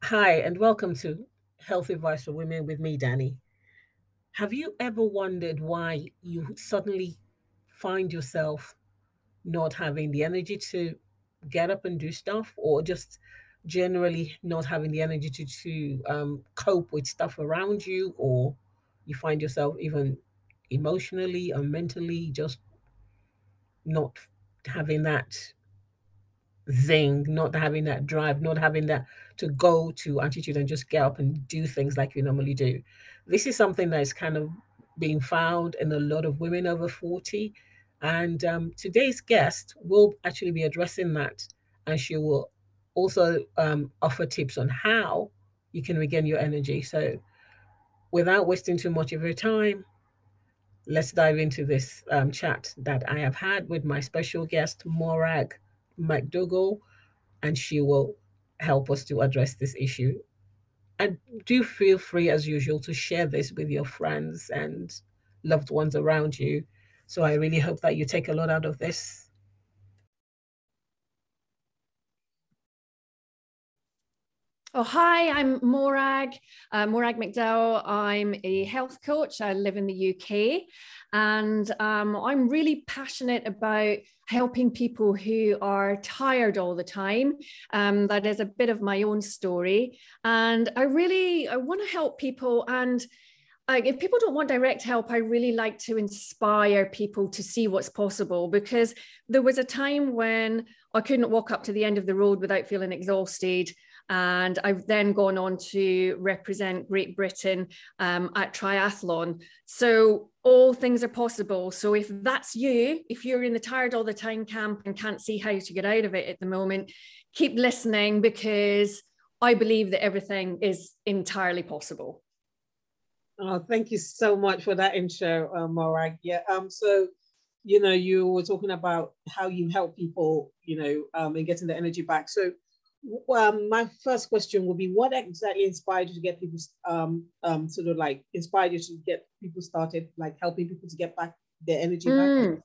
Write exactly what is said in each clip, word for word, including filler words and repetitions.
Hi, and welcome to Health Advice for Women with me, Danny. Have you ever wondered why you suddenly find yourself not having the energy to get up and do stuff, or just generally not having the energy to, to um, cope with stuff around you, or you find yourself even emotionally or mentally just not having that zing, not having that drive, not having that to go to attitude and just get up and do things like you normally do. This is something that is kind of being found in a lot of women over forty. And um, today's guest will actually be addressing that. And she will also um, offer tips on how you can regain your energy. So, without wasting too much of your time, let's dive into this um, chat that I have had with my special guest, Morag McDougall, and she will help us to address this issue. And do feel free, as usual, to share this with your friends and loved ones around you. So I really hope that you take a lot out of this. Oh, hi, I'm Morag, uh, Morag McDowell. I'm a health coach. I live in the U K, and um, I'm really passionate about helping people who are tired all the time. Um, that is a bit of my own story. And I really, I want to help people. And uh, if people don't want direct help, I really like to inspire people to see what's possible, because there was a time when I couldn't walk up to the end of the road without feeling exhausted. And I've then gone on to represent Great Britain um, at triathlon. So all things are possible. So if that's you, if you're in the tired all the time camp and can't see how to get out of it at the moment, keep listening, because I believe that everything is entirely possible. Oh, thank you so much for that intro, uh, Morag. Yeah. Um. So, you know, you were talking about how you help people, you know, um, and getting the energy back. So, um, my first question would be, what exactly inspired you to get people, um, um, sort of like inspired you to get people started, like helping people to get back their energy back? Mm.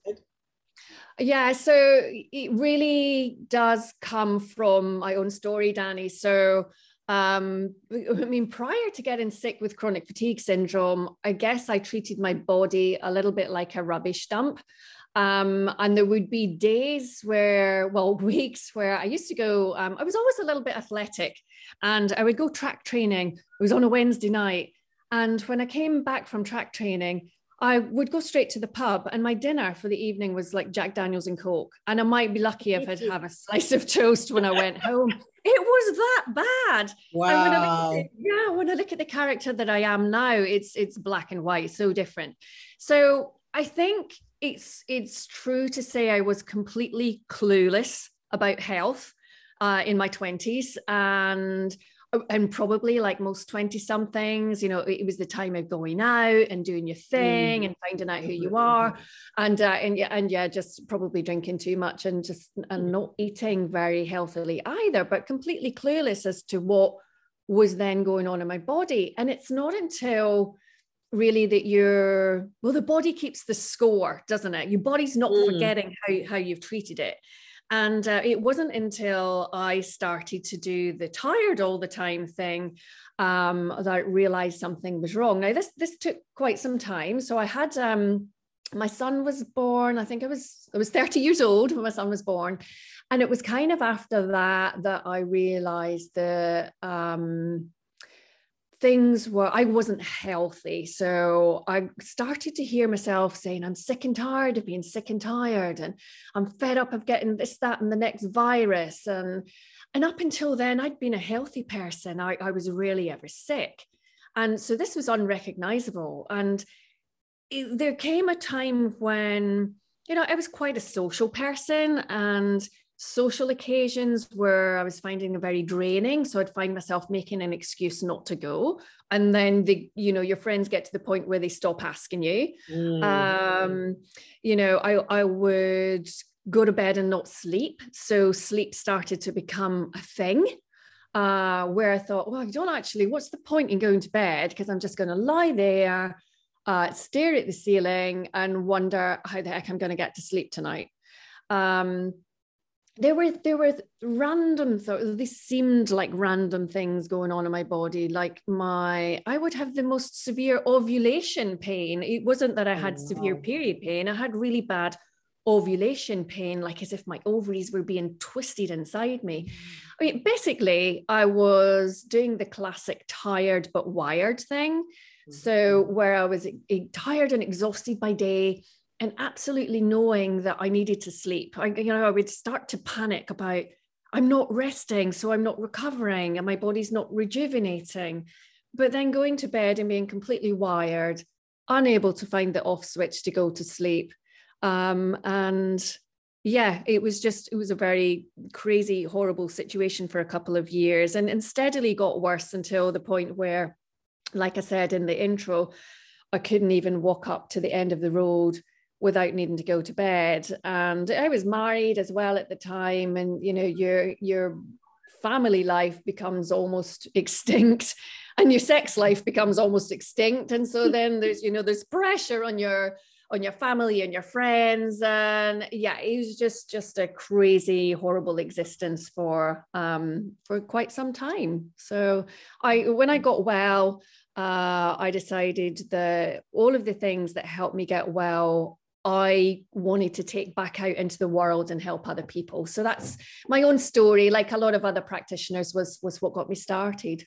Yeah, so it really does come from my own story, Danny. So, um, I mean, prior to getting sick with chronic fatigue syndrome, I guess I treated my body a little bit like a rubbish dump. Um, and there would be days where, well, weeks where I used to go, um, I was always a little bit athletic, and I would go track training. It was on a Wednesday night. And when I came back from track training, I would go straight to the pub, and my dinner for the evening was like Jack Daniels and Coke. And I might be lucky if I'd have a slice of toast when I went home. It was that bad. Wow. And when I look at the, yeah, when I look at the character that I am now, it's it's black and white, so different. So I think it's it's true to say I was completely clueless about health uh, in my twenties, and and probably like most twenty somethings, you know, it was the time of going out and doing your thing mm. and finding out who you are, and uh, and yeah, and yeah, just probably drinking too much and just and not eating very healthily either, but completely clueless as to what was then going on in my body. And it's not until really that you're, well, the body keeps the score, doesn't it? Your body's not mm. forgetting how, how you've treated it. And uh, it wasn't until I started to do the tired all the time thing um, that I realized something was wrong. Now, this this took quite some time. So I had, um, my son was born, I think I was, I was thirty years old when my son was born. And it was kind of after that that I realized that um, things were, I wasn't healthy. So I started to hear myself saying, I'm sick and tired of being sick and tired. And I'm fed up of getting this, that, and the next virus. And, and up until then, I'd been a healthy person. I, I was rarely ever sick. And so this was unrecognizable. And it, there came a time when, you know, I was quite a social person, and social occasions where I was finding it very draining. So I'd find myself making an excuse not to go. And then the, you know, your friends get to the point where they stop asking you. Mm. Um, you know, I, I would go to bed and not sleep. So sleep started to become a thing. Uh, where I thought, well, I don't actually, what's the point in going to bed? Because I'm just going to lie there, uh, stare at the ceiling and wonder how the heck I'm going to get to sleep tonight. Um, there were there were random thoughts. These seemed like random things going on in my body. Like my, I would have the most severe ovulation pain. It wasn't that I had Oh, severe wow. period pain. I had really bad ovulation pain, like as if my ovaries were being twisted inside me. I mean, basically, I was doing the classic tired but wired thing. So where I was tired and exhausted by day, and absolutely knowing that I needed to sleep. I, you know, I would start to panic about, I'm not resting, so I'm not recovering, and my body's not rejuvenating. But then going to bed and being completely wired, unable to find the off switch to go to sleep. Um, and yeah, it was just, it was a very crazy, horrible situation for a couple of years, and, and steadily got worse until the point where, like I said in the intro, I couldn't even walk up to the end of the road without needing to go to bed. And I was married as well at the time. And, you know, your, your family life becomes almost extinct and your sex life becomes almost extinct. And so then there's, you know, there's pressure on your, on your family and your friends. And yeah, it was just, just a crazy, horrible existence for, um, for quite some time. So I, when I got well, uh, I decided that all of the things that helped me get well, I wanted to take back out into the world and help other people. So that's my own story, like a lot of other practitioners, was, was what got me started.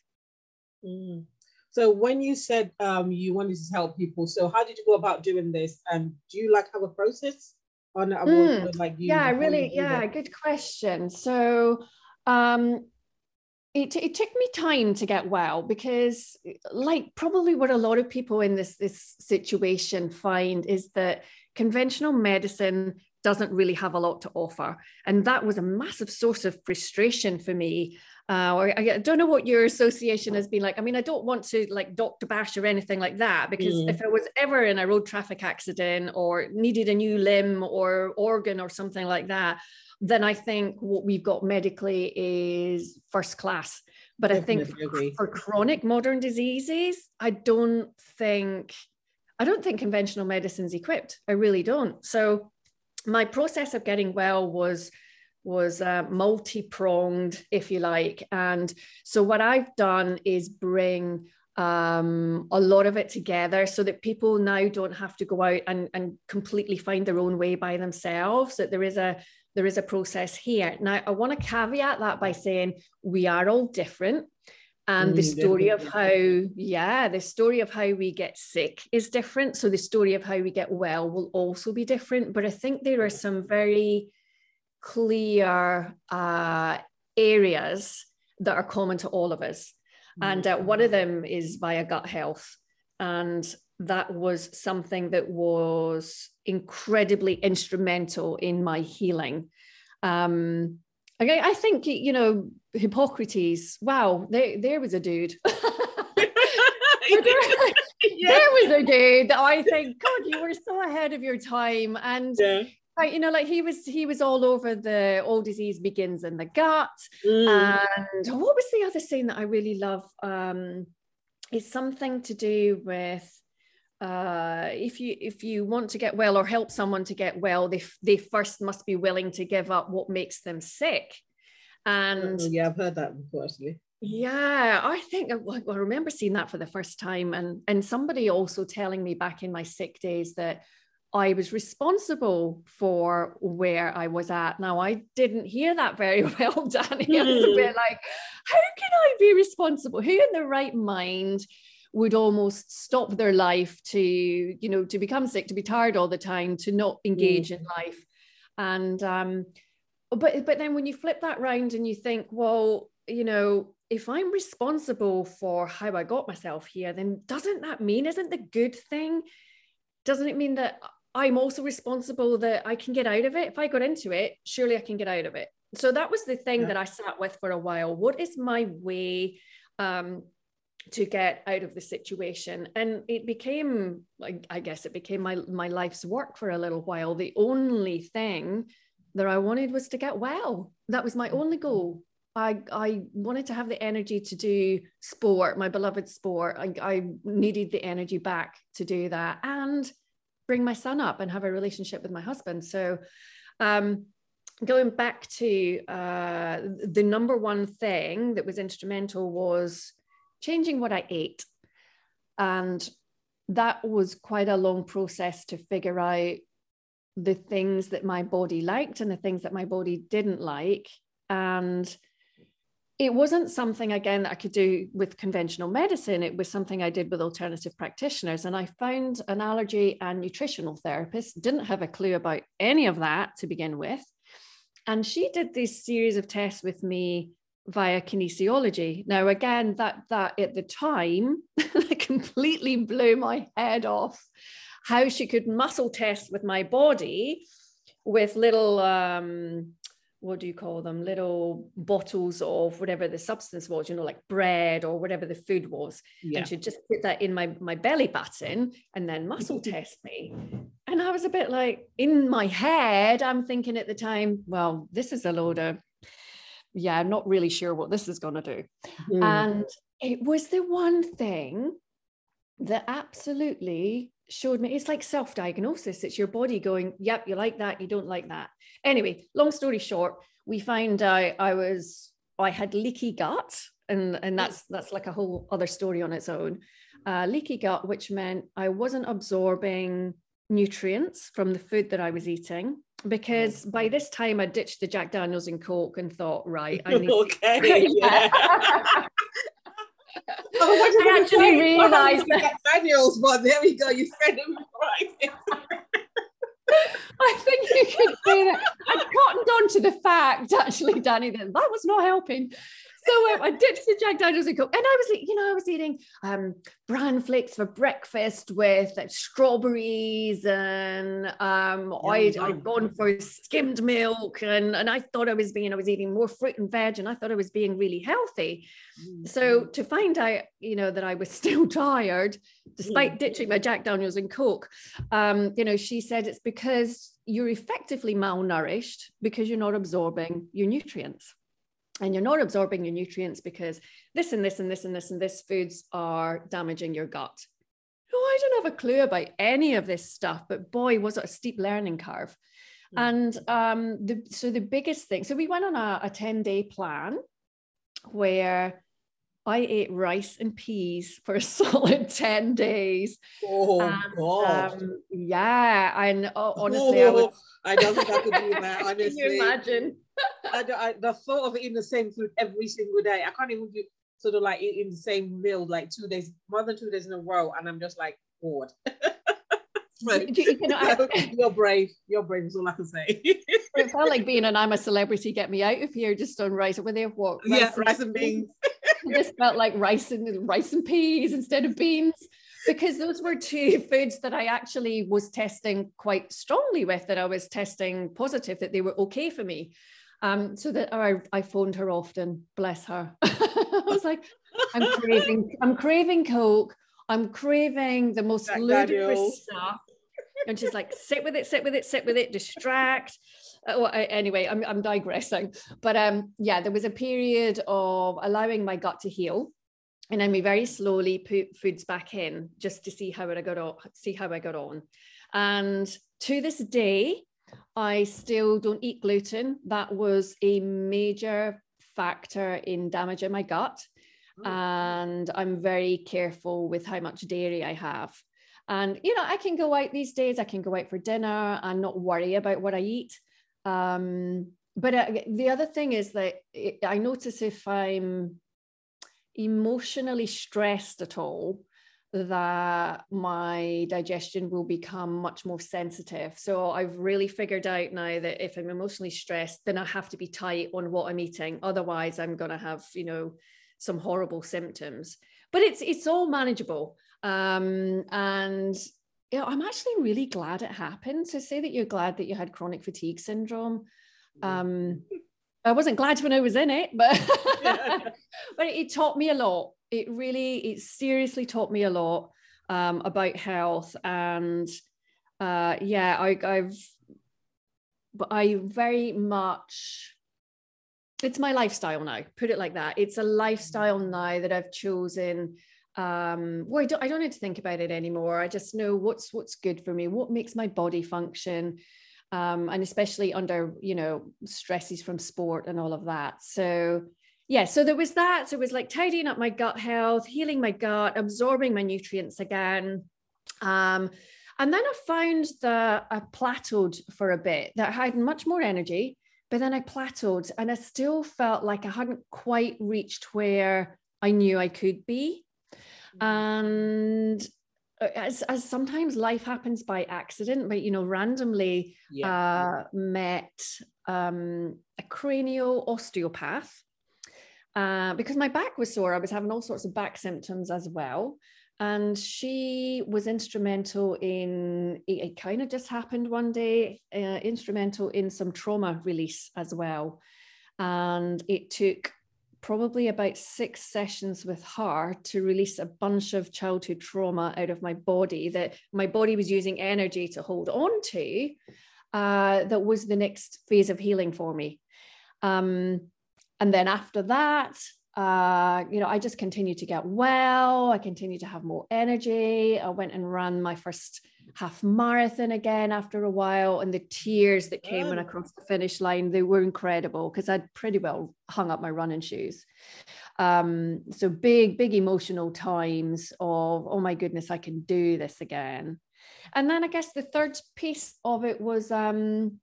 Mm. So when you said um, you wanted to help people, so how did you go about doing this? And do you like have a process on that? Mm. Like you, yeah, really, yeah, that? Good question. So um, It, it took me time to get well, because like probably what a lot of people in this, this situation find is that conventional medicine doesn't really have a lot to offer. And that was a massive source of frustration for me. Uh, or I don't know what your association has been like. I mean, I don't want to like doctor bash or anything like that, because mm. if I was ever in a road traffic accident or needed a new limb or organ or something like that, then I think what we've got medically is first class. But Definitely I think for, for chronic modern diseases, I don't think, I don't think conventional medicine's equipped. I really don't. So my process of getting well was, was uh, multi-pronged, if you like. And so what I've done is bring um, a lot of it together so that people now don't have to go out and, and completely find their own way by themselves, that there is a there is a process here. Now, I want to caveat that by saying we are all different. And mm, the story definitely. of how, yeah, the story of how we get sick is different. So the story of how we get well will also be different. But I think there are some very clear uh, areas that are common to all of us. And uh, one of them is via gut health. And that was something that was incredibly instrumental in my healing. Um, I, I think, you know, Hippocrates, wow, there, there was a dude. there, there was a dude that I think, God, you were so ahead of your time. And yeah. Right, you know, like he was, he was all over the all disease begins in the gut. Mm. And what was the other saying that I really love? Um, it's something to do with uh, if you if you want to get well or help someone to get well, they they first must be willing to give up what makes them sick. And oh, yeah, I've heard that before, actually. Yeah, I think I remember seeing that for the first time, and and somebody also telling me back in my sick days that I was responsible for where I was at. Now, I didn't hear that very well, Danny. Mm. I was a bit like, how can I be responsible? Who in their right mind would almost stop their life to, you know, to become sick, to be tired all the time, to not engage mm. in life? And, um, but, but then when you flip that round and you think, well, you know, if I'm responsible for how I got myself here, then doesn't that mean, isn't the good thing, doesn't it mean that I'm also responsible that I can get out of it? If I got into it, surely I can get out of it. So that was the thing yeah. that I sat with for a while. What is my way um, to get out of the situation? And it became, like, I guess it became my, my life's work for a little while. The only thing that I wanted was to get well. That was my only goal. I, I wanted to have the energy to do sport, my beloved sport. I, I needed the energy back to do that and bring my son up and have a relationship with my husband. So um, going back to uh, the number one thing that was instrumental was changing what I ate. And that was quite a long process to figure out the things that my body liked and the things that my body didn't like. And it wasn't something, again, that I could do with conventional medicine. It was something I did with alternative practitioners. And I found an allergy and nutritional therapist, didn't have a clue about any of that to begin with. And she did this series of tests with me via kinesiology. Now, again, that, that at the time, completely blew my head off, how she could muscle test with my body with little, um, what do you call them? Little bottles of whatever the substance was, you know, like bread or whatever the food was. Yeah. And she'd just put that in my, my belly button and then muscle test me. And I was a bit like, in my head, I'm thinking at the time, well, this is a load of, yeah, I'm not really sure what this is going to do. Mm. And it was the one thing that absolutely showed me, it's like self-diagnosis. It's your body going, yep, you like that, you don't like that. Anyway, long story short, we found out I was, I had leaky gut, and, and that's, that's like a whole other story on its own. Uh, leaky gut, which meant I wasn't absorbing nutrients from the food that I was eating, because by this time I ditched the Jack Daniels and Coke and thought, right, I need okay, to- yeah. Oh, I actually realized that Daniels, but there we go. You said it right. I think you could say that. I cottoned on to the fact, actually, Danny, that that was not helping. So um, I ditched the Jack Daniels and Coke, and I was, you know, I was eating um, bran flakes for breakfast with like strawberries, and um, yum, I'd, yum. I'd gone for skimmed milk, and, and I thought I was being, I was eating more fruit and veg, and I thought I was being really healthy. Mm-hmm. So to find out, you know, that I was still tired, despite mm-hmm. ditching my Jack Daniels and Coke, um, you know, she said it's because you're effectively malnourished because you're not absorbing your nutrients. And you're not absorbing your nutrients because this and this and this and this and this foods are damaging your gut. Oh, I don't have a clue about any of this stuff, but boy, was it a steep learning curve. Mm-hmm. And um, the, so the biggest thing, so we went on a, a ten day plan where I ate rice and peas for a solid ten days. Oh, and, God. Um, yeah. And oh, honestly, oh, I would. I don't think I could do that, honestly. Can you imagine? I, I, the thought of eating the same food every single day, I can't even do sort of like eating the same meal like two days, more than two days in a row, and I'm just like bored. So, do you, you know, so I, you're brave. You're brave is all I can say. It felt like being an I'm a celebrity, get me out of here, just on rice. Were they what? Rice yeah, and rice and beans. It just felt like rice and rice and peas instead of beans, because those were two foods that I actually was testing quite strongly with, that I was testing positive, that they were okay for me. Um, so that I, I phoned her often, bless her. I was like, I'm craving, I'm craving Coke. I'm craving the most Jack ludicrous Daniels. Stuff. And she's like, sit with it, sit with it, sit with it, distract. Uh, well, I, anyway, I'm, I'm digressing. But um, yeah, there was a period of allowing my gut to heal. And then we very slowly put foods back in just to see how I got on, see how I got on. And to this day, I still don't eat gluten. That was a major factor in damaging my gut. Oh. And I'm very careful with how much dairy I have. And, you know, I can go out these days, I can go out for dinner and not worry about what I eat. Um, but uh, the other thing is that it, I notice if I'm emotionally stressed at all, that my digestion will become much more sensitive. So I've really figured out now that if I'm emotionally stressed, then I have to be tight on what I'm eating. Otherwise, I'm going to have, you know, some horrible symptoms. But it's it's all manageable. Um, and you know, I'm actually really glad it happened. To say that you're glad that you had chronic fatigue syndrome. Um, I wasn't glad when I was in it, but but it taught me a lot. It really, it seriously taught me a lot um, about health. And uh, yeah, I, I've, but I very much, it's my lifestyle now, put it like that. It's a lifestyle now that I've chosen. Um, well, I don't, I don't need to think about it anymore. I just know what's, what's good for me, what makes my body function. Um, and especially under, you know, stresses from sport and all of that. So yeah, so there was that. So it was like tidying up my gut health, healing my gut, absorbing my nutrients again. Um, and then I found that I plateaued for a bit, that I had much more energy, but then I plateaued and I still felt like I hadn't quite reached where I knew I could be. And as, as sometimes life happens by accident, but, you know, randomly Yeah. uh, met um, a cranial osteopath uh, because my back was sore. I was having all sorts of back symptoms as well. And she was instrumental in, it, it kind of just happened one day, uh, instrumental in some trauma release as well. And it took probably about six sessions with her to release a bunch of childhood trauma out of my body that my body was using energy to hold on to. Uh, that was the next phase of healing for me. Um, and then after that, uh, you know, I just continued to get well. I continued to have more energy. I went and ran my first half marathon again after a while, and the tears that came when I crossed the finish line, they were incredible because I'd pretty well hung up my running shoes. Um, so big, big emotional times of, oh my goodness, I can do this again. And then I guess the third piece of it was um,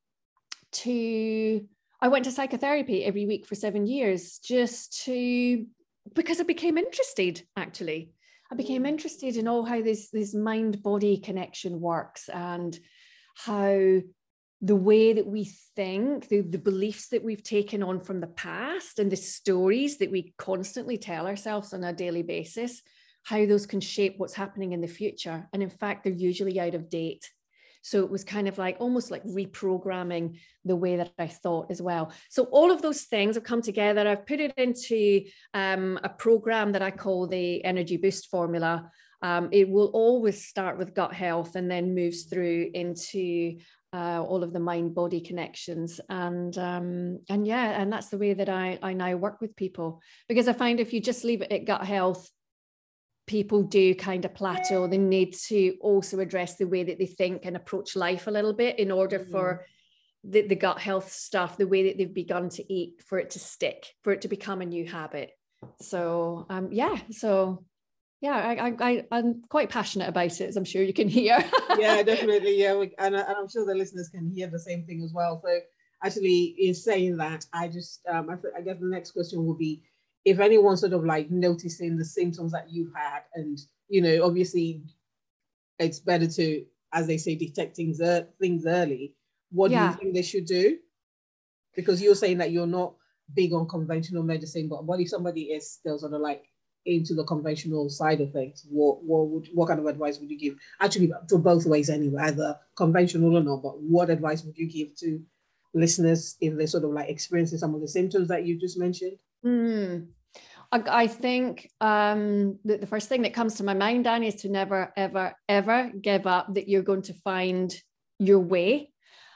to, I went to psychotherapy every week for seven years just to, because I became interested actually. I became interested in all how this, this mind-body connection works and how the way that we think, the, the beliefs that we've taken on from the past and the stories that we constantly tell ourselves on a daily basis, how those can shape what's happening in the future. And in fact, they're usually out of date. So it was kind of like almost like reprogramming the way that I thought as well. So all of those things have come together. I've put it into um, a program that I call the Energy Boost Formula. Um, it will always start with gut health and then moves through into uh, all of the mind-body connections. And um, and yeah, and that's the way that I, I now work with people. Because I find if you just leave it at gut health, people do kind of plateau. They need to also address the way that they think and approach life a little bit in order mm-hmm. for the, the gut health stuff, the way that they've begun to eat, for it to stick, for it to become a new habit. So um, yeah, so yeah, I, I, I'm quite passionate about it, as I'm sure you can hear. Yeah, definitely. Yeah, we, and, and I'm sure the listeners can hear the same thing as well. So actually, in saying that, I just, um, I, th- I guess the next question will be, if anyone's sort of like noticing the symptoms that you've had, and, you know, obviously it's better to, as they say, detect things, er- things early. What yeah. do you think they should do? Because you're saying that you're not big on conventional medicine, but what if somebody is still sort of like into the conventional side of things? What what would what kind of advice would you give? Actually, to both ways anyway, either conventional or not, but what advice would you give to listeners if they're sort of like experiencing some of the symptoms that you just mentioned? Mm. I, I think um, that the first thing that comes to my mind, Danny, is to never, ever, ever give up, that you're going to find your way.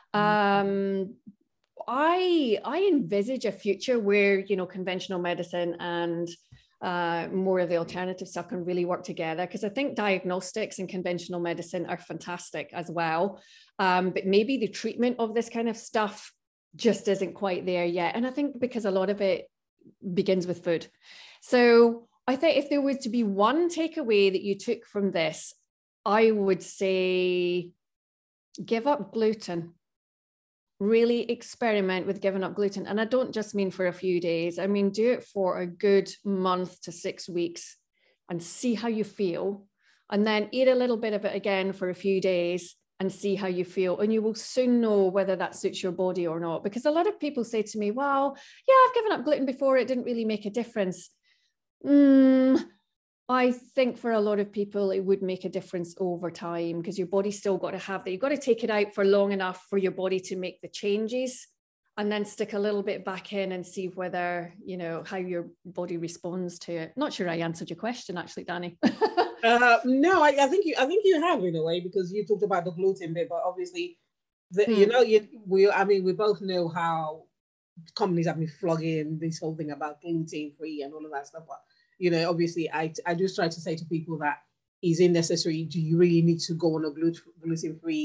Um, I, I envisage a future where, you know, conventional medicine and uh, more of the alternative stuff can really work together, because I think diagnostics and conventional medicine are fantastic as well. Um, but maybe the treatment of this kind of stuff just isn't quite there yet. And I think because a lot of it begins with food. So I think if there was to be one takeaway that you took from this, I would say give up gluten. Really experiment with giving up gluten. And I don't just mean for a few days. I mean, do it for a good month to six weeks and see how you feel. And then eat a little bit of it again for a few days and see how you feel. And you will soon know whether that suits your body or not. Because a lot of people say to me, well, yeah, I've given up gluten before. It didn't really make a difference. Mm, I think for a lot of people, it would make a difference over time, because your body's still got to have that. You've got to take it out for long enough for your body to make the changes, and then stick a little bit back in and see whether, you know, how your body responds to it. Not sure I answered your question, actually, Danny. uh, no, I, I think you, I think you have in a way, because you talked about the gluten bit, but obviously, the, hmm. you know, you, we, I mean, we both know how companies have been flogging this whole thing about gluten free and all of that stuff. But, you know, obviously, I, I just try to say to people that is it necessary? Do you really need to go on a gluten free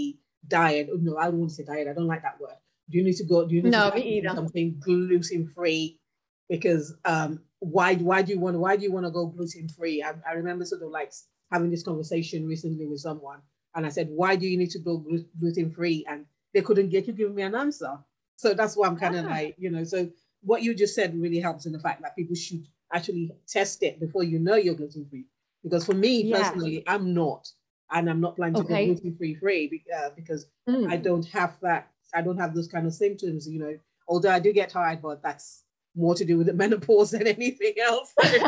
diet? No, I don't want to say diet. I don't like that word. Do you need to go? Do you need no, to do something gluten free? Because um, why? Why do you want? Why do you want to go gluten free? I, I remember sort of like having this conversation recently with someone, and I said, "Why do you need to go gluten free?" And they couldn't get you give me an answer. So that's why I'm kind of ah. like, you know. So what you just said really helps in the fact that people should actually test it before you know you're gluten free. Because for me yeah. personally, I'm not, and I'm not planning okay. to go gluten free free uh, because mm. I don't have that. I don't have those kind of symptoms, you know. Although I do get tired, but that's more to do with the menopause than anything else.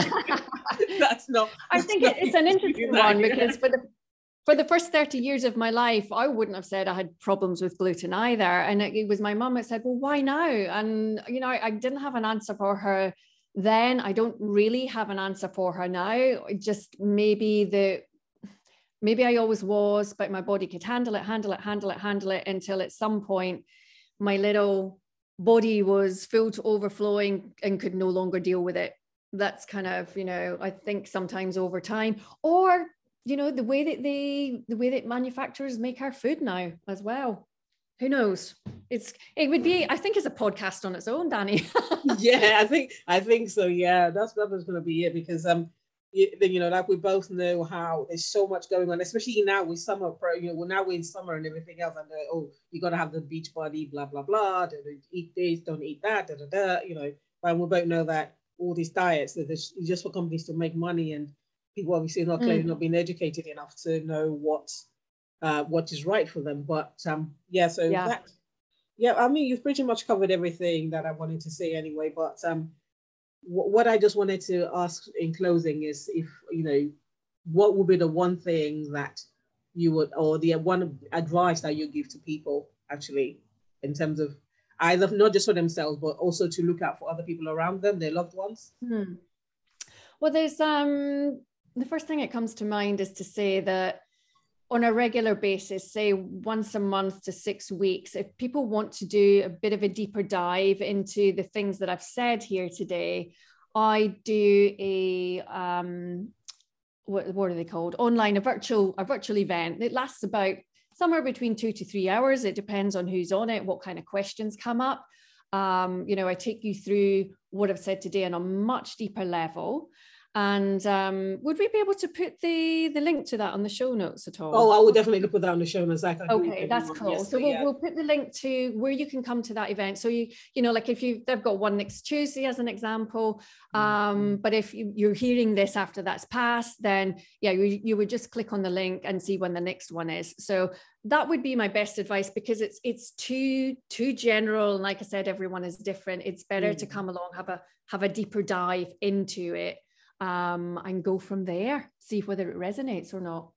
That's not. I think not it's an interesting one because for the for the first thirty years of my life, I wouldn't have said I had problems with gluten either. And it, it was my mum that said, "Well, why now?" And you know, I, I didn't have an answer for her then. I don't really have an answer for her now. Just maybe the maybe I always was, but my body could handle it, handle it, handle it, handle it until at some point my little body was full to overflowing and could no longer deal with it. That's kind of, you know, I think sometimes over time, or, you know, the way that they, the way that manufacturers make our food now as well. Who knows? It's, it would be, I think it's a podcast on its own, Danny. yeah, I think, I think so. Yeah, that's, that was going to be it because, um, you, you know, like we both know how there's so much going on, especially now with summer, you know, well, now we're in summer and everything else. And uh, oh, you got to have the beach body, blah, blah, blah. Don't eat this, don't eat that, da, da, da, you know. And we both know that all these diets, that there's just for companies to make money, and people obviously not clearly mm. not being educated enough to know what uh, what is right for them. But um, yeah, so yeah. that, yeah, I mean, you've pretty much covered everything that I wanted to say anyway. But um, what I just wanted to ask in closing is if, you know, what would be the one thing that you would, or the one advice that you give to people actually in terms of either not just for themselves, but also to look out for other people around them, their loved ones? Hmm. Well, there's, um, the first thing that comes to mind is to say that on a regular basis, say once a month to six weeks, if people want to do a bit of a deeper dive into the things that I've said here today, I do a, um, what, what are they called? Online, a virtual, a virtual event. It lasts about somewhere between two to three hours. It depends on who's on it, what kind of questions come up. Um, you know, I take you through what I've said today on a much deeper level. And um, would we be able to put the, the link to that on the show notes at all? Oh, I will definitely put that on the show notes. I can okay, that's cool. Yes, so we'll, yeah. we'll put the link to where you can come to that event. So you, you know, like if you, they've got one next Tuesday as an example. Um, mm-hmm. But if you, you're hearing this after that's passed, then yeah, you, you would just click on the link and see when the next one is. So that would be my best advice, because it's it's too too general. And like I said, everyone is different. It's better mm-hmm. to come along, have a have a deeper dive into it. Um, and go from there, see whether it resonates or not.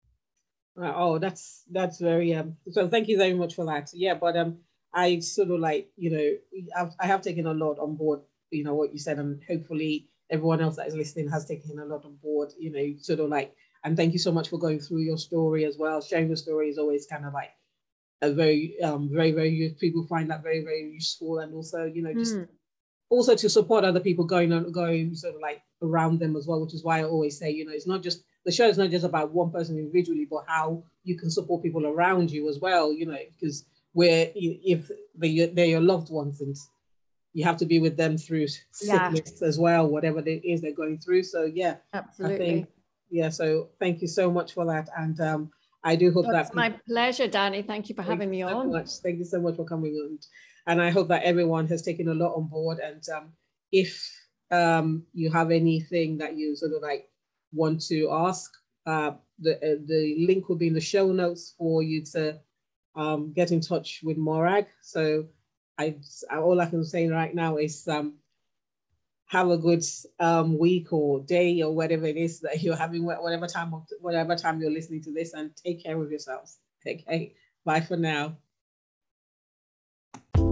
Oh, that's that's very um. So thank you very much for that. Yeah, but um, I sort of like, you know, I've, I have taken a lot on board, you know, what you said, and hopefully everyone else that is listening has taken a lot on board, you know, sort of like. And thank you so much for going through your story as well. Sharing your story is always kind of like a very um very very people find that very very useful, and also, you know, just. Mm. Also to support other people going on, going sort of like around them as well, which is why I always say, you know, it's not just, the show is not just about one person individually, but how you can support people around you as well, you know, because we're, if they, they're your loved ones and you have to be with them through sickness yeah. as well, whatever it is they're going through. So yeah, absolutely. I think, yeah, so thank you so much for that. And um, I do hope oh, that- It's my pleasure, Danny. Thank you for thank having you me so on. Much. Thank you so much for coming on. And I hope that everyone has taken a lot on board. And um, if um, you have anything that you sort of like want to ask, uh, the uh, the link will be in the show notes for you to um, get in touch with Morag. So I all I can say right now is um, have a good um, week or day or whatever it is that you're having, whatever time of, whatever time you're listening to this, and take care of yourselves. Okay, bye for now.